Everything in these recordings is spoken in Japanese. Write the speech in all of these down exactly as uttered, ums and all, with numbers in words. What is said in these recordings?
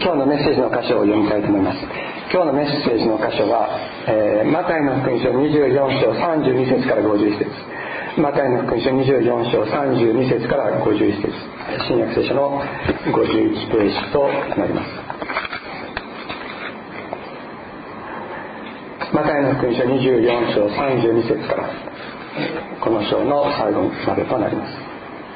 今日のメッセージの箇所を読みたいと思います。今日のメッセージの箇所は、えー、マタイの福音書にじゅうよん章さんじゅうに節からごじゅういち節、マタイの福音書にじゅうよん章さんじゅうに節からごじゅういち節、新約聖書のごじゅういちページとなります。マタイの福音書にじゅうよん章さんじゅうに節からこの章の最後までとなります。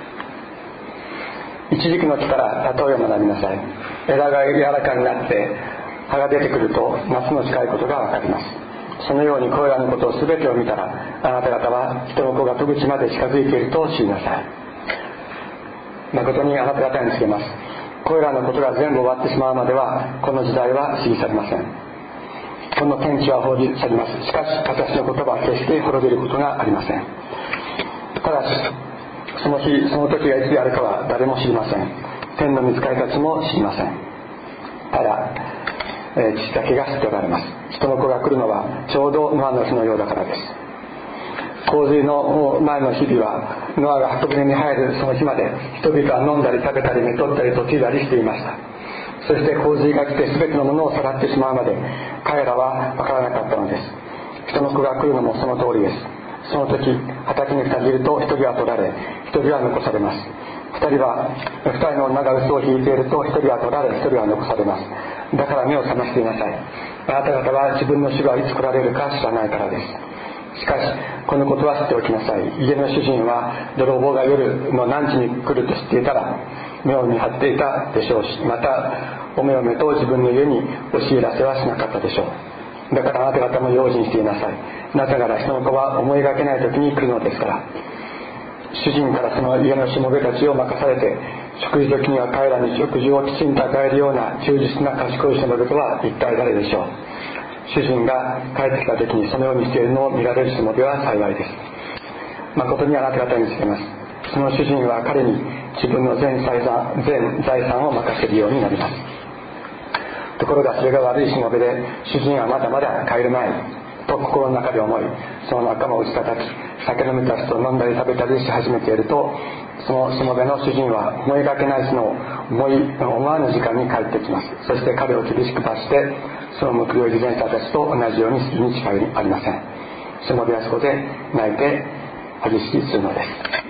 一軸の木から例えを学びなさい。枝が柔らかになって葉が出てくると夏の近いことがわかります。そのようにこれらのことを全てを見たら、あなた方は人の子が戸口まで近づいていると知りなさい。誠にあなた方に告げます。これらのことが全部終わってしまうまではこの時代は過ぎ去りません。この天地は滅び去ります。しかし私の言葉は決して滅びることがありません。ただしその日その時がいつであるかは誰も知りません。天の御使いたちも知りません。ただ、えー、父だけが知っておられます。人の子が来るのはちょうどノアの日のようだからです。洪水の前の日々はノアが箱舟に入るその日まで人々は飲んだり食べたり寝取ったりとついだりしていました。そして洪水が来て全てのものをさらってしまうまで彼らは分からなかったのです。人の子が来るのもその通りです。その時畑に二人いると一人は取られ一人は残されます。二人は二人の女が嘘を引いていると一人は取られ一人は残されます。だから目を覚ましていなさい。あなた方は自分の主がいつ来られるか知らないからです。しかしこのことは知っておきなさい。家の主人は泥棒が夜の何時に来ると知っていたら目を見張っていたでしょうし、またおめおめと自分の家に押し入らせはしなかったでしょう。だからあなた方も用心していなさい。なぜなら人の子は思いがけない時に来るのですから。主人からその家のしもべたちを任されて食事時には彼らに食事をきちんと与えるような忠実な賢いしもべとは一体誰でしょう。主人が帰ってきた時にそのようにしているのを見られるしもべは幸いです。誠にあなた方に告げます。その主人は彼に自分の全財産、全財産を任せるようになります。ところがそれが悪いしもべで主人はまだまだ帰る前と心の中で思い、その仲間を打ち叩き酒飲みたちと飲んだり食べたりし始めていると、そのしもべの主人は思いがけない日の思い思わぬ時間に帰ってきます。そして彼を厳しく罰してその報いを偽善者たちと同じようにするに違いありません。しもべはそこで泣いて歯ぎしりするのです。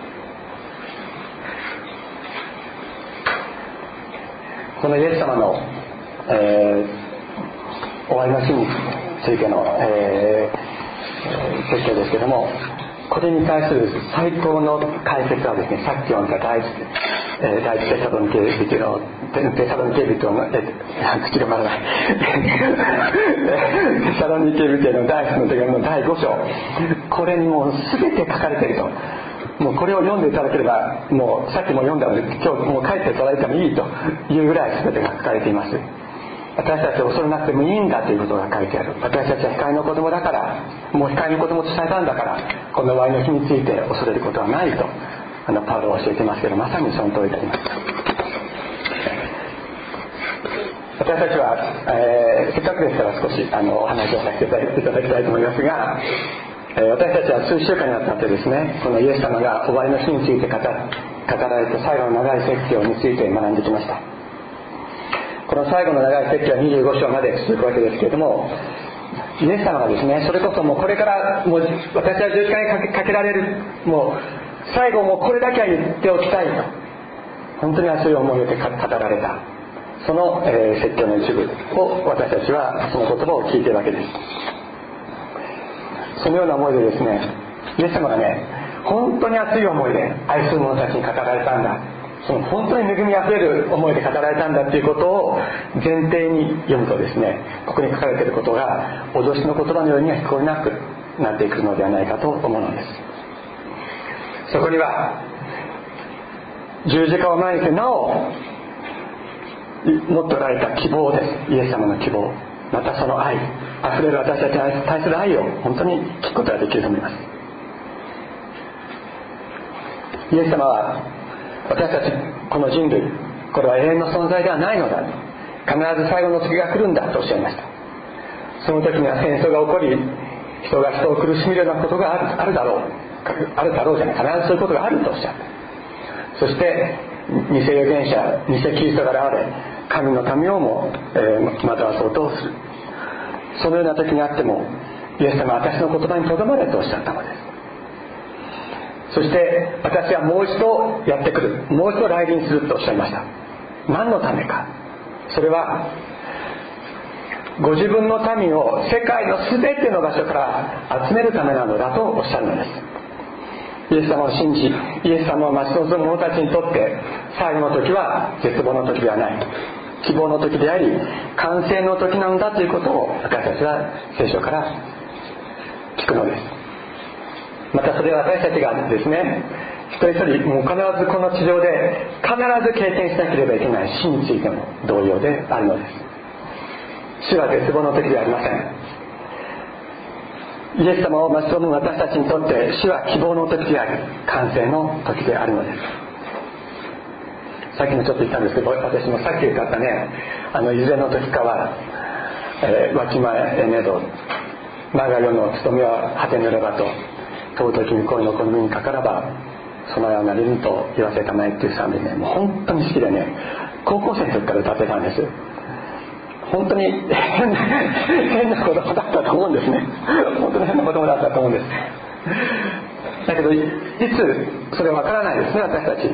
このイエス様のえー、終わりの日についての、えー、説教ですけども、これに対する最高の解説はですね、さっき読んだ第一、えー、第一テサロニケ人のテサロニケ人の、えー、口が回らないテサロニケ人の第一の手紙のだいご章、これにもう全て書かれていると。もうこれを読んでいただければ、もうさっきも読んだので今日もう帰っていただいてもいいというぐらい全てが書かれています。私たちを恐れなくてもいいんだということが書いてある。私たちは光の子供だから、もう光の子供とされたんだから、この終わりの日について恐れることはないとあのパウロは教えてますけど、まさにその通りであります。私たちは、えー、せっかくですから少しあのお話をさせていただきたいと思いますが、えー、私たちは数週間にわたってですね、このイエス様が終わりの日について語、語られた最後の長い説教について学んできました。この最後の長い説教はにじゅうご章まで続くわけですけれども、イエス様がですね、それこそもうこれからもう私は十字架にかけ、かけられる、もう最後もうこれだけは言っておきたいと本当に熱い思いを語られたその、えー、説教の一部を私たちはその言葉を聞いているわけです。そのような思いでですね、イエス様がね、本当に熱い思いで愛する者たちに語られたんだ、その本当に恵みあふれる思いで語られたんだということを前提に読むとですね、ここに書かれていることが脅しの言葉のようには聞こえなくなってくるのではないかと思うのです。そこには十字架を前にしてなお持っておられた希望です。イエス様の希望、またその愛あふれる私たちに対する愛を本当に聞くことができると思います。イエス様は私たちこの人類、これは永遠の存在ではないのだ、必ず最後の時が来るんだとおっしゃいました。その時には戦争が起こり、人が人を苦しめるようなことがあ る, あるだろうあるだろうじゃない、必ずそういうことがあるとおっしゃる。そして偽預言者、偽キリストが現れ、 神の民をも、えー、惑わそうとする。そのような時にあってもイエス様は私の言葉にとどまれとおっしゃったのです。そして私はもう一度やってくる、もう一度来臨するとおっしゃいました。何のためか。それはご自分の民を世界の全ての場所から集めるためなのだとおっしゃるのです。イエス様を信じ、イエス様を待ち望む者たちにとって最後の時は絶望の時ではない、希望の時であり完成の時なのだということを私たちは聖書から聞くのです。またそれは私たちがですね、一人一人もう必ずこの地上で必ず経験しなければいけない死についても同様であるのです。死は絶望の時ではありません。イエス様を待ち望む私たちにとって死は希望の時であり完成の時であるのです。さっきもちょっと言ったんですけど、私もさっき歌ったね、あのいずれの時かは、えー、わきまえねど長世の務めは果てぬればと、尊きに恋の好みにかからばそのようなりると言わせたまえっていう賛美ね、もう本当に好きでね、高校生の時から歌ってたんです。本当に変な変な子供だったと思うんですね。本当に変な子供だったと思うんです。だけどいつそれはわからないですね。私たち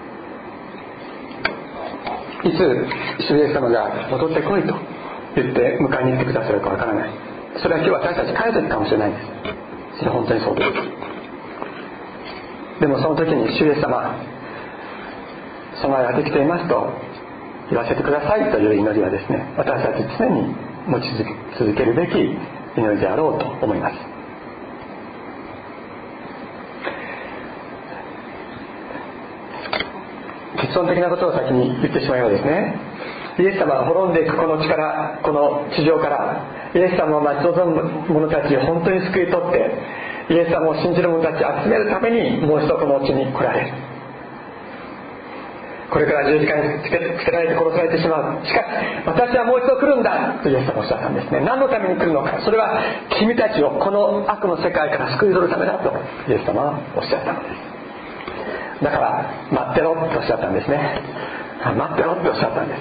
いつ主イエス様が戻ってこいと言って迎えに行ってくださるかわからない。それは今日私たち帰る時かもしれないんです。それは本当にそうです。でもその時に主イエス様備えができていますと言わせてくださいという祈りはですね、私たち常に持ち続けるべき祈りであろうと思います。結論的なことを先に言ってしまうようですね。イエス様が滅んでいくこの地から、この地上からイエス様を待ち望む者たちを本当に救い取ってイエス様を信じる者たちを集めるためにもう一度この地に来られる。これから十字架につけられて殺されてしまう。しかし私はもう一度来るんだとイエス様はおっしゃったんですね。何のために来るのか。それは君たちをこの悪の世界から救い取るためだとイエス様はおっしゃったのです。だから待ってろとおっしゃったんですね。待ってろとおっしゃったんです。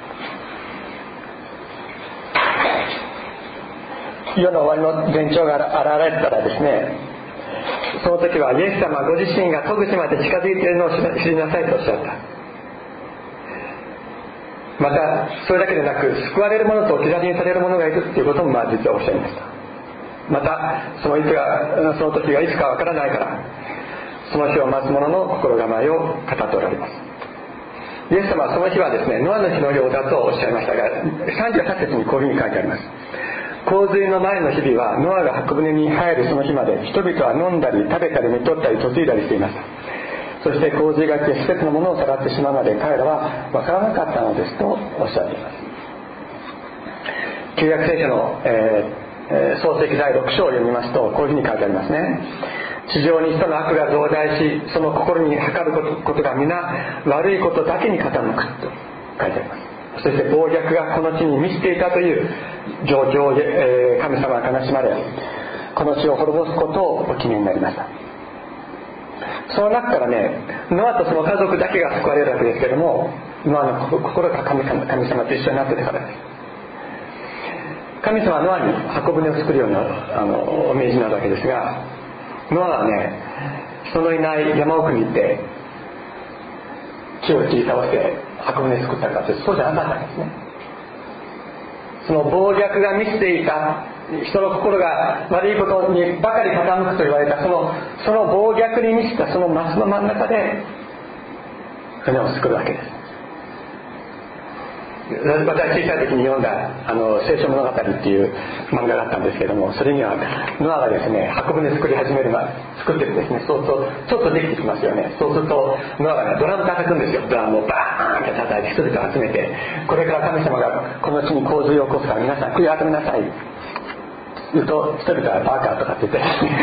世の終わりの前兆が現れたらですね、その時はイエス様ご自身が戸口まで近づいているのを知りなさいとおっしゃった。またそれだけでなく救われる者と置き去りにされる者がいるということもまあ実はおっしゃいました。またそのいつがその時がいつかわからないからその日を待つ者の心構えを語っておられます。イエス様はその日はですね、ノアの日のようだとおっしゃいましたが、さんじゅうはち節にこういうふうに書いてあります。洪水の前の日々はノアが箱舟に入るその日まで人々は飲んだり食べたり寝取ったり嫁いだりしていました。そして洪水が来て施設のものをさらってしまうまで彼らは分からなかったのですとおっしゃっています。旧約聖書の、えー、創世記だいろく章を読みますとこういうふうに書いてありますね。地上に人の悪が増大しその心に測ることが皆悪いことだけに傾くと書いてあります。そして暴虐がこの地に満ちていたという状況で、えー、神様が悲しまれこの地を滅ぼすことをお決めになりました。その中からね、ノアとその家族だけが救われるわけですけども、ノアの心が神様、神様と一緒になってたからです。神様はノアに箱舟を作るようにあのお命じになるわけですが、ノアはね、人のいない山奥に行って木を切り倒して箱舟作ったかってそうじゃなかったんですね。その暴虐が満ちていた人の心が悪いことにばかり傾くと言われたそのその暴虐に満ちたそのマスの真ん中で船を作るわけです。私小さい時に読んだあの聖書物語っていう漫画があったんですけども、それにはノアがですね箱舟作り始める前作ってるんですね。そうするとちょっとできてきますよね。そうするとノアが、ね、ドラム叩くんですよ。ドラムをバーンって叩いて人々を集めて、これから神様がこの地に洪水を起こすから皆さん悔い改めなさい言うと人々はバカとかって言って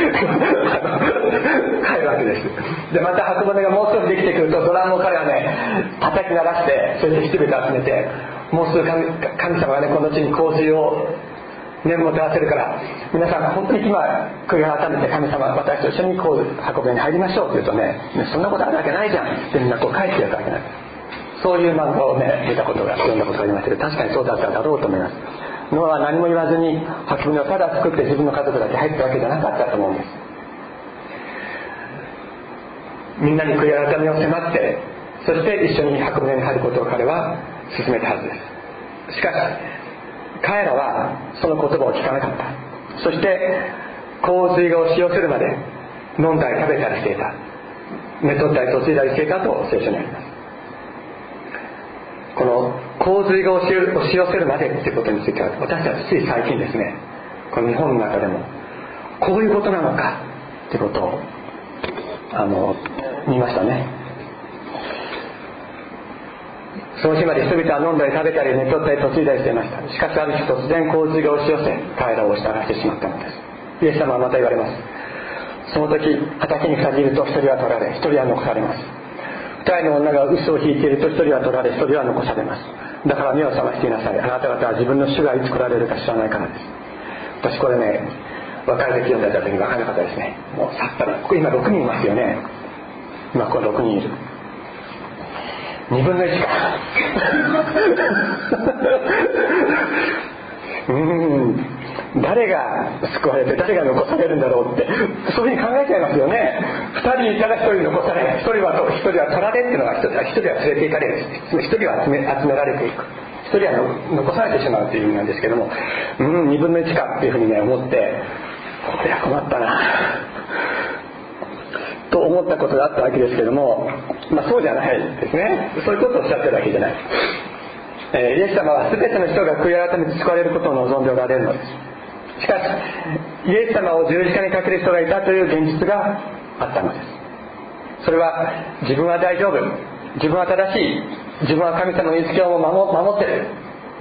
帰るわけです。でまた箱舟がもう少しできてくるとドラムを彼はね叩き鳴らして、それで人々を集めて、もうすぐ 神, 神様がねこの地に洪水を念もて合わせるから皆さん本当に今悔い改めて神様私と一緒にこう箱舟に入りましょうって言うとね、そんなことあるわけないじゃんってみんなこう帰ってやるわけなんです。 そういう漫画をね見たことが読んだことがありましたけど、確かにそうだっただろうと思います。ノアは何も言わずに箱舟をただ作って自分の家族だけ入ったわけじゃなかったと思うんです。みんなに悔い改めを迫って、そして一緒に箱舟に入ることを彼は進めたはずです。しかし彼らはその言葉を聞かなかった。そして洪水が押し寄せるまで飲んだり食べたりしていた、寝取ったり嫁いだりしていたと聖書にあります。この洪水が押し寄せるまでということについては、私たちつい最近ですね、この日本の中でもこういうことなのかということをあの見ましたね。その日まで人々は飲んだり食べたり寝取ったり嫁いだりしていました。しかしある日突然洪水が押し寄せ、彼らを押し流してしまったのです。イエス様はまた言われます。その時畑にふたりいるとひとりは取られ、ひとりは残されます。ふたりの女が嘘を引いているとひとりは取られ、ひとりは残されます。だから目を覚ましていなさい。あなた方は自分の主がいつ来られるか知らないからです。私これね、若い時読んだ時に分からなかったですね。もうさっぱり、ここ今ろくにんいますよね。今こころくにんいる。にぶんのいちかうーん誰が救われて誰が残されるんだろうって、そういうふうに考えちゃいますよね。ふたりいたらひとり残され、ひとりはひとりは取られっていうのがひとりは連れて行かれる、ひとりは集め、集められていく、ひとりは残されてしまうという意味なんですけども、うんにぶんのいちかっていうふうにね思って、これは困ったなと思ったことがあったわけですけども、まあそうじゃないですね。そういうことをおっしゃってるわけじゃない。えー、イエス様は全ての人が悔い改めて救われることを望んでおられるのです。しかしイエス様を十字架にかける人がいたという現実があったのです。それは自分は大丈夫、自分は正しい、自分は神様の言いつけを守っている、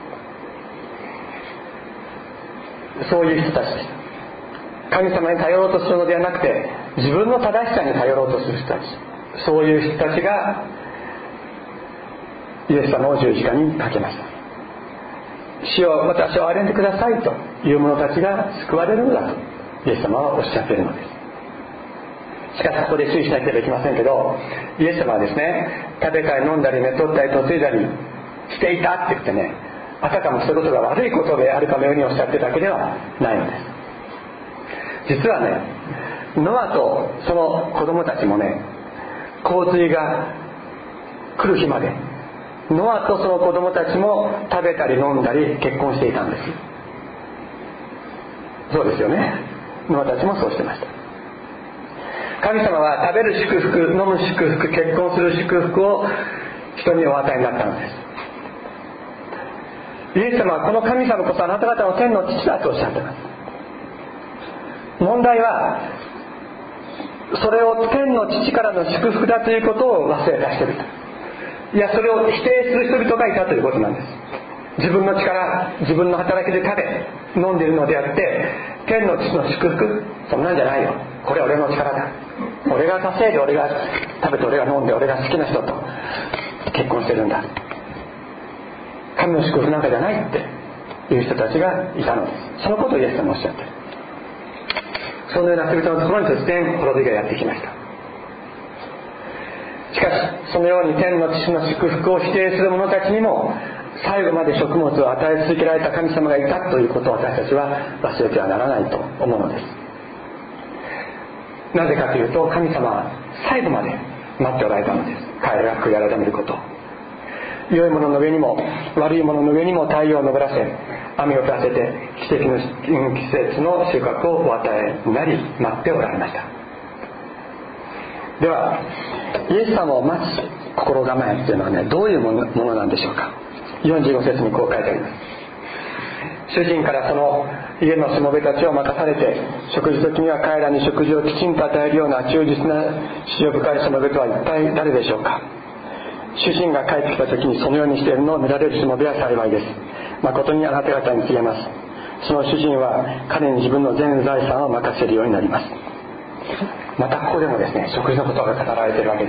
そういう人たちです。神様に頼ろうとするのではなくて、自分の正しさに頼ろうとする人たち、そういう人たちがイエス様を十字架にかけました。主よ私を憐れんでくださいという者たちが救われるのだとイエス様はおっしゃっているのです。しかしここで注意しなければいけませんけど、イエス様はですね、食べたり飲んだり寝取ったり嫁いだりしていたって言ってね、あたかもそういうことが悪いことであるかのようにおっしゃっているだけではないのです。実はね、ノアとその子供たちもね、洪水が来る日までノアとその子供たちも食べたり飲んだり結婚していたんです。そうですよね。ノアたちもそうしてました。神様は食べる祝福、飲む祝福、結婚する祝福を人にお与えになったのです。イエス様はこの神様こそあなた方の天の父だとおっしゃっています。問題はそれを天の父からの祝福だということを忘れた人々、いやそれを否定する人々がいたということなんです。自分の力、自分の働きで食べ飲んでいるのであって、天の父の祝福そんなんじゃないよ、これは俺の力だ、俺が稼いで俺が食べて俺が飲んで俺が好きな人と結婚してるんだ、神の祝福なんかじゃないっていう人たちがいたのです。そのことをイエス様はおっしゃってる。そのような人々のところに突然滅びがやってきました。しかしそのように天の父の祝福を否定する者たちにも最後まで食物を与え続けられた神様がいたということを私たちは忘れてはならないと思うのです。なぜかというと、神様は最後まで待っておられたのです。彼らが悔い改めること、良いものの上にも悪いものの上にも太陽を昇らせ雨を降らせて奇跡の季節の収穫をお与えになり待っておられました。ではイエス様を待つ心構えというのはね、どういうものなんでしょうか。よんじゅうご節にこう書いてあります。主人からその家のしもべたちを任されて、食事時には彼らに食事をきちんと与えるような忠実な思慮深いしもべとは一体誰でしょうか。主人が帰ってきた時にそのようにしているのを見られるしもべは幸いです。誠にあなた方に告げます。その主人は彼に自分の全財産を任せるようになります。またここでもですね、食事のことが語られているわけです。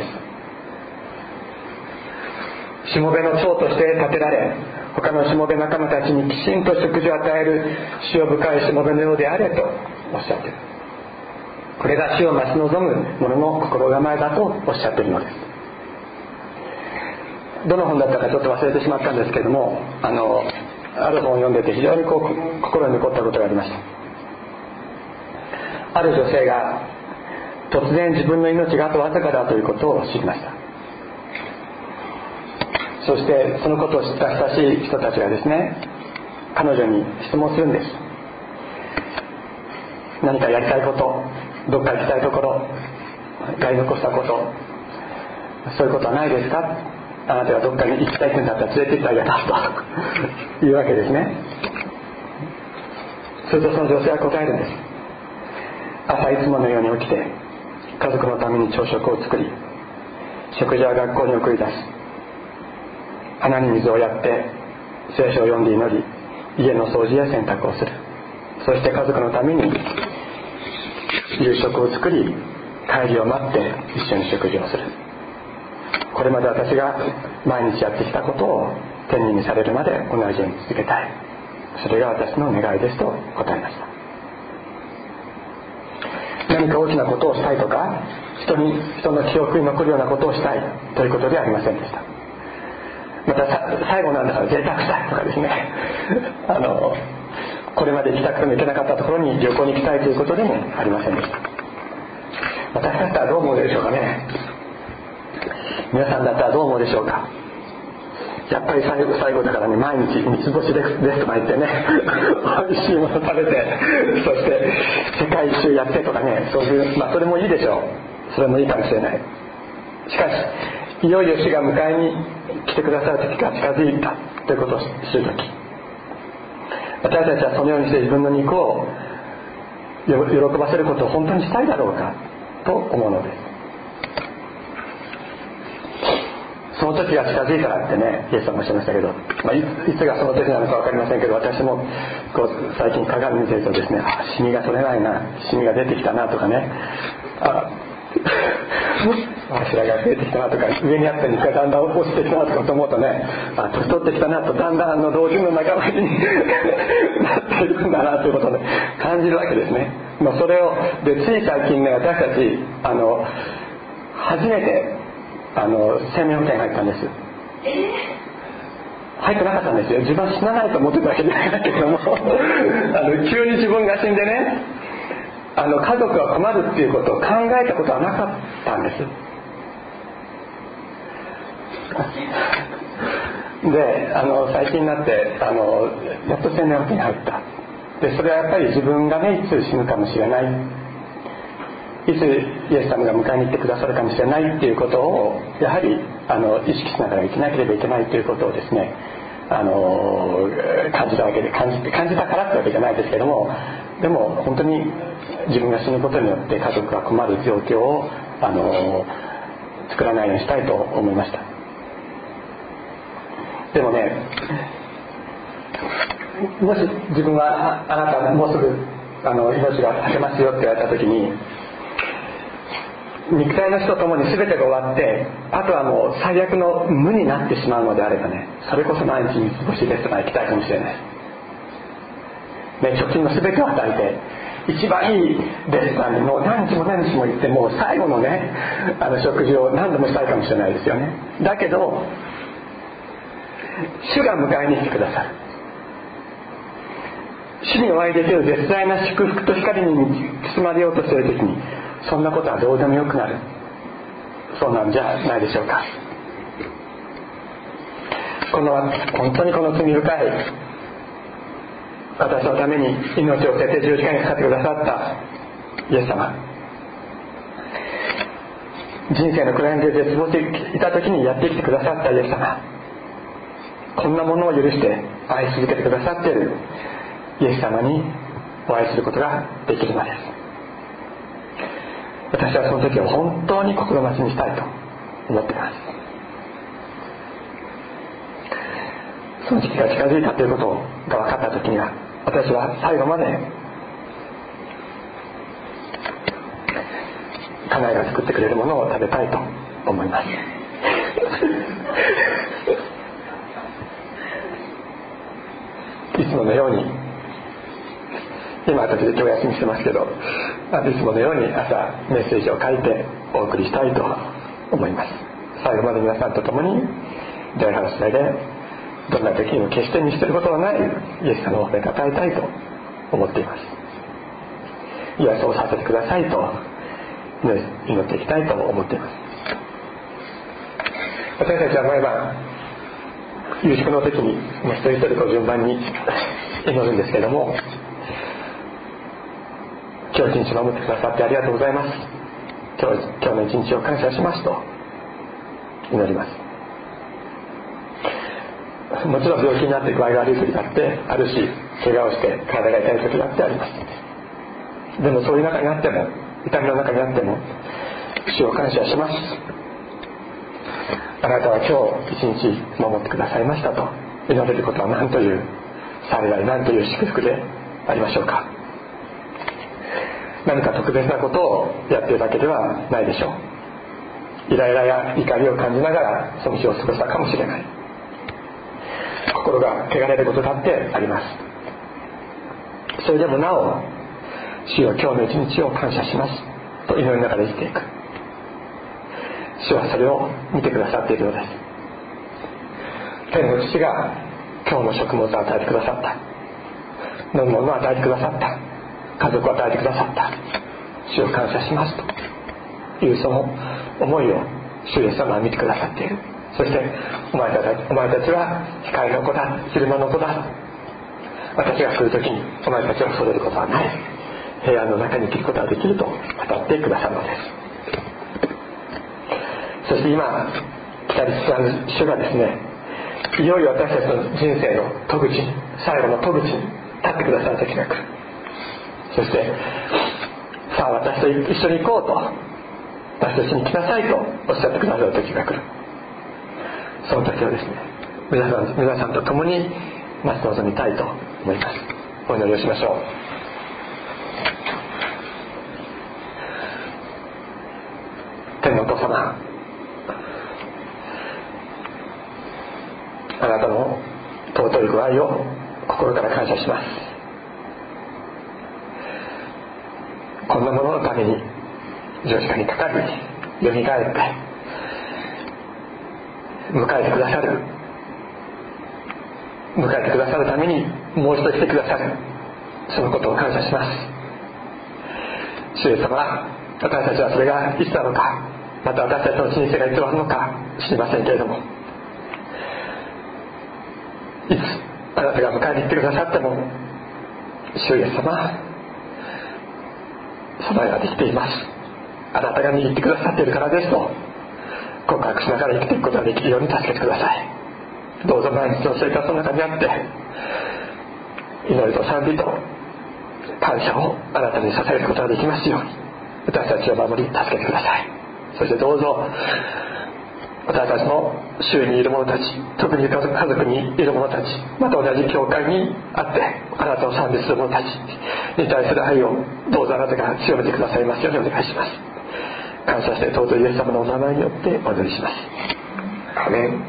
しもべの長として立てられ、他のしもべ仲間たちにきちんと食事を与える主を深いしもべのようであれとおっしゃっている。これが主を待ち望む者の心構えだとおっしゃっているのです。 どの本だったかちょっと忘れてしまったんですけれども、あのある本を読んでて非常にこう心に残ったことがありました。ある女性が突然自分の命があとわずかだということを知りました。そしてそのことを知った親しい人たちがですね、彼女に質問するんです。何かやりたいこと、どっか行きたいところ、やり残したこと、そういうことはないですか。あなたがどっかに行きたいってんだったら連れて行ってあげたというわけですね。するとその女性は答えるんです。朝いつものように起きて家族のために朝食を作り、食事は学校に送り出し、花に水をやって聖書を読んで祈り、家の掃除や洗濯をする。そして家族のために夕食を作り、帰りを待って一緒に食事をする。これまで私が毎日やってきたことを天に召されるまで同じように続けたい。それが私の願いですと答えました。何か大きなことをしたいとか、人に人の記憶に残るようなことをしたいということではありませんでした。また最後なんだから贅沢したいとかですねあのこれまで行きたくても行けなかったところに旅行に行きたいということでもありませんでした。私だったらどう思うでしょうかね。皆さんだったらどう思うでしょうか。やっぱり最後最後だからね、毎日三つ星ですとか言ってね美味しいもの食べて、そして世界一周やってとかね、そういう、まあそれもいいでしょう。それもいいかもしれない。しかしいよいよ主が迎えに来てくださる時が近づいたということを知る時、私たちはそのようにして自分の肉を喜ばせることを本当にしたいだろうかと思うのです。その時が近づいたらってね、イエスさんもおっしゃいましたけど、まあ、い, いつがその時なのか分かりませんけど、私もこう最近鏡見てるとですね、あ、シミが取れないな、シミが出てきたなとかね、あ柱が増えてきたなとか、上にあった肉がだんだん落ちてきたなとかと思うとね、あ、年取ってきたなと、だんだんあの老人の仲間になっていくんだなということで感じるわけですね。まあ、それをでつい最近ね、私たちあの初めてあの生命保険入ったんです。入ってなかったんですよ。自分は死なないと思ってたわけじゃないけどもあの急に自分が死んでね、あの家族が困るっていうことを考えたことはなかったんですで、あの最近になってあのやっと生命保険に入った。でそれはやっぱり自分がね、いつ死ぬかもしれない、いつイエス様が迎えに行ってくださるかもしれないっていうことをやはりあの意識しながら生きなければいけないということをですね、あの感じたわけで、感じて感じたからってわけじゃないですけども、でも本当に自分が死ぬことによって家族が困る状況をあの作らないようにしたいと思いました。でもね、もし自分は あ, あなたもうすぐあの命が明けますよって言われた時に、肉体の死とともに全てが終わって、あとはもう最悪の無になってしまうのであればね、それこそ毎日三つ星レストラン行きたいかもしれない、ね、貯金の全てを与えて一番いいレストランにもう何日も何日も行って、もう最後のねあの食事を何度もしたいかもしれないですよね。だけど主が迎えに来てくださる。主にお会いできる絶大な祝福と光に包まれようとしている時に、そんなことはどうでもよくなる。そうなんじゃないでしょうか。この本当にこの罪深い私のために命を捨てて十字架にかかってくださったイエス様、人生の暗闇で絶望していた時にやってきてくださったイエス様、こんなものを許して愛し続けてくださっているイエス様にお会いすることができるのです。私はその時を本当に心待ちにしたいと思っています。その時期が近づいたということが分かった時には、私は最後まで家内が作ってくれるものを食べたいと思いますいつものように、今は時々お休みしてますけど、いつものように朝メッセージを書いてお送りしたいと思います。最後まで皆さんと共に出会い話でどんな時にも決して見捨てることのないイエス様を褒めたたえたいと思っています。イエスをさせてくださいと祈っていきたいと思っています。私たちは毎晩夕食の時に一人一人こう順番に祈るんですけども、今日一日守ってくださってありがとうございます、今日、今日の一日を感謝しますと祈ります。もちろん病気になって具合が悪い時だってあるし、怪我をして体が痛い時だってあります。でもそういう中にあっても、痛みの中にあっても主を感謝します。あなたは今日一日守ってくださいましたと祈れることは何という幸い、何という祝福でありましょうか。何か特別なことをやっているだけではないでしょう。イライラや怒りを感じながらその日を過ごしたかもしれない。心が汚れることだってあります。それでもなお、主よ今日の一日を感謝しますと祈りながら生きていく。主はそれを見てくださっているのです。天の父が今日の食物を与えてくださった、飲むものを与えてくださった、家族を与えてくださった、主を感謝しますというその思いを主イエス様は見てくださっている。そしてお前たち、お前たちは光の子だ、昼間の子だ、私が来る時にお前たちを恐れることはない、平安の中に生きることができると語ってくださるのです。そして今来たりつつある主がですね、いよいよ私たちの人生の戸口、最後の戸口に立ってくださる時が来る。そしてさあ私と一緒に行こうと、私と一緒に来なさいとおっしゃってくださる時が来る。その時をですね、皆さん、皆さんと共に待ち望みたいと思います。お祈りをしましょう。天のお父様、あなたの尊い具合を心から感謝します。こんなもののために十字架にかかり、よみがえって迎えてくださる、迎えてくださるためにもう一度来てくださる、そのことを感謝します。主イエス様、私たちはそれがいつなのか、また私たちの人生がいつ終わるのか知りませんけれども、いつあなたが迎えに行ってくださっても、主イエス様、備えができています、あなたが握ってくださっているからですと告白しながら生きていくことができるように助けてください。どうぞ毎日の生活の中にあって祈りと賛美と感謝をあなたに捧げることができますように私たちを守り助けてください。そしてどうぞ私たちの周囲にいる者たち、特に家族にいる者たち、また同じ教会にあってあなたを賛美する者たちに対する愛をどうぞあなたが強めてくださいますようにお願いします。感謝して尊いイエス様のお名前によってお祈りします。アメン。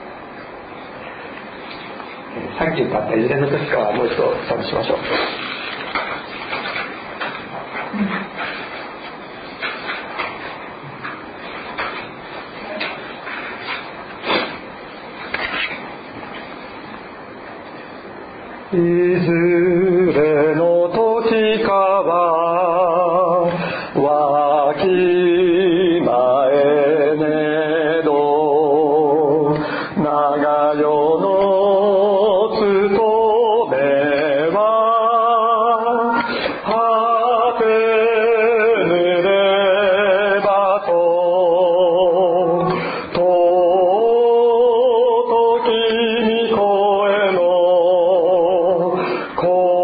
さっき歌ったいずれの時からもう一度賛美しましょう。いずれの時かはわきまえねど長夜の務めは果てぬればと尊き御声の声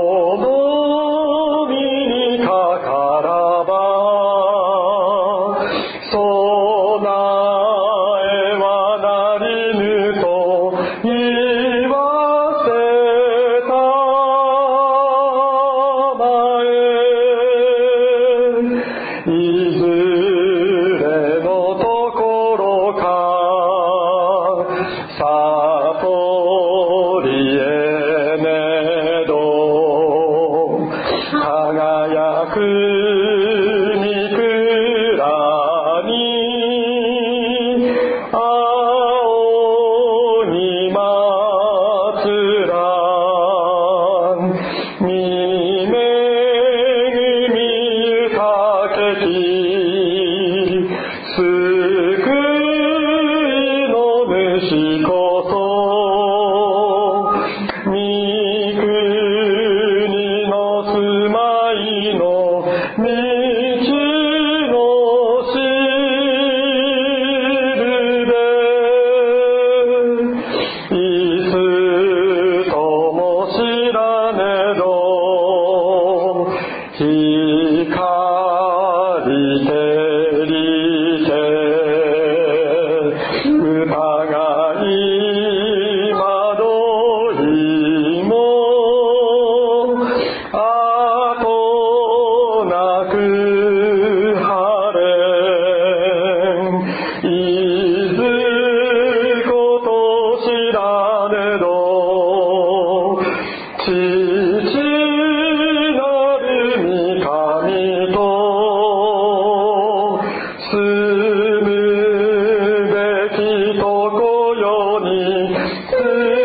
ように